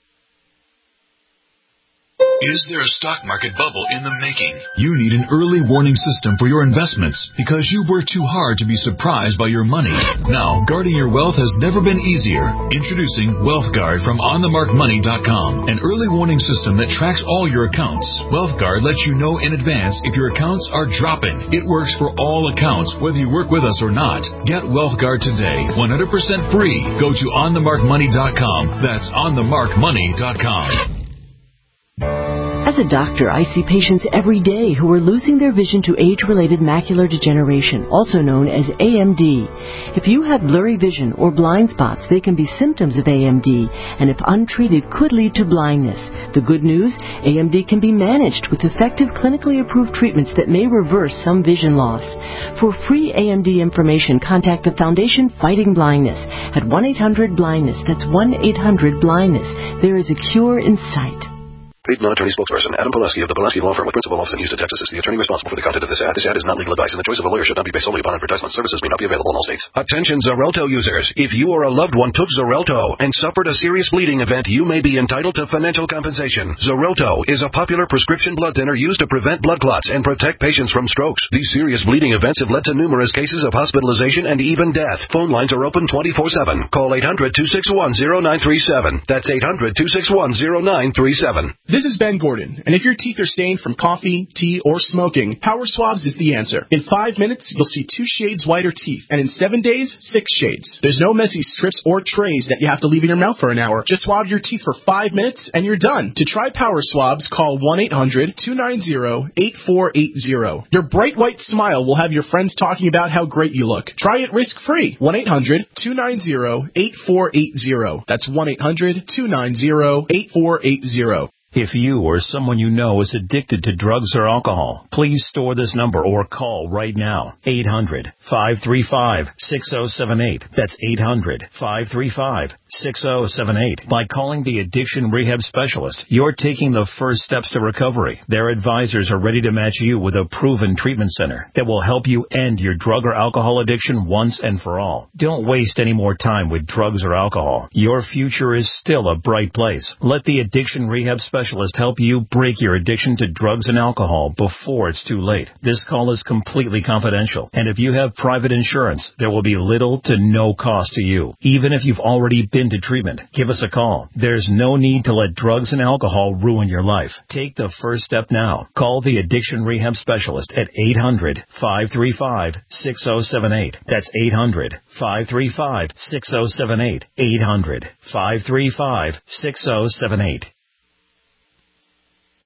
Is there a stock market bubble in the making? You need an early warning system for your investments because you work too hard to be surprised by your money. Now, guarding your wealth has never been easier. Introducing WealthGuard from OnTheMarkMoney.com, an early warning system that tracks all your accounts. WealthGuard lets you know in advance if your accounts are dropping. It works for all accounts, whether you work with us or not. Get WealthGuard today, 100% free. Go to OnTheMarkMoney.com. That's OnTheMarkMoney.com. As a doctor, I see patients every day who are losing their vision to age-related macular degeneration, also known as AMD. If you have blurry vision or blind spots, they can be symptoms of AMD, and if untreated, could lead to blindness. The good news, AMD can be managed with effective clinically approved treatments that may reverse some vision loss. For free AMD information, contact the Foundation Fighting Blindness at 1-800-BLINDNESS. That's 1-800-BLINDNESS. There is a cure in sight. Paid non-attorney spokesperson Adam Pulaski of the Pulaski Law Firm with principal office in Houston, Texas is the attorney responsible for the content of this ad. This ad is not legal advice, and the choice of a lawyer should not be based solely upon advertisement. Services may not be available in all states. Attention Xarelto users. If you or a loved one took Xarelto and suffered a serious bleeding event, you may be entitled to financial compensation. Xarelto is a popular prescription blood thinner used to prevent blood clots and protect patients from strokes. These serious bleeding events have led to numerous cases of hospitalization and even death. Phone lines are open 24/7. Call 800-261-0937. That's 800-261-0937. This is Ben Gordon. And if your teeth are stained from coffee, tea, or smoking, Power Swabs is the answer. In 5 minutes, you'll see 2 shades whiter teeth. And in 7 days, 6 shades. There's no messy strips or trays that you have to leave in your mouth for an hour. Just swab your teeth for 5 minutes and you're done. To try Power Swabs, call 1-800-290-8480. Your bright white smile will have your friends talking about how great you look. Try it risk-free. 1-800-290-8480. That's 1-800-290-8480. If you or someone you know is addicted to drugs or alcohol, please store this number or call right now. 800-535-6078. That's 800-535-6078. By calling the Addiction Rehab Specialist, you're taking the first steps to recovery. Their advisors are ready to match you with a proven treatment center that will help you end your drug or alcohol addiction once and for all. Don't waste any more time with drugs or alcohol. Your future is still a bright place. Let the Addiction Rehab Specialist help you break your addiction to drugs and alcohol before it's too late. This call is completely confidential, and if you have private insurance, there will be little to no cost to you. Even if you've already been to treatment, give us a call. There's no need to let drugs and alcohol ruin your life. Take the first step now. Call the Addiction Rehab Specialist at 800-535-6078. That's 800-535-6078. 800-535-6078.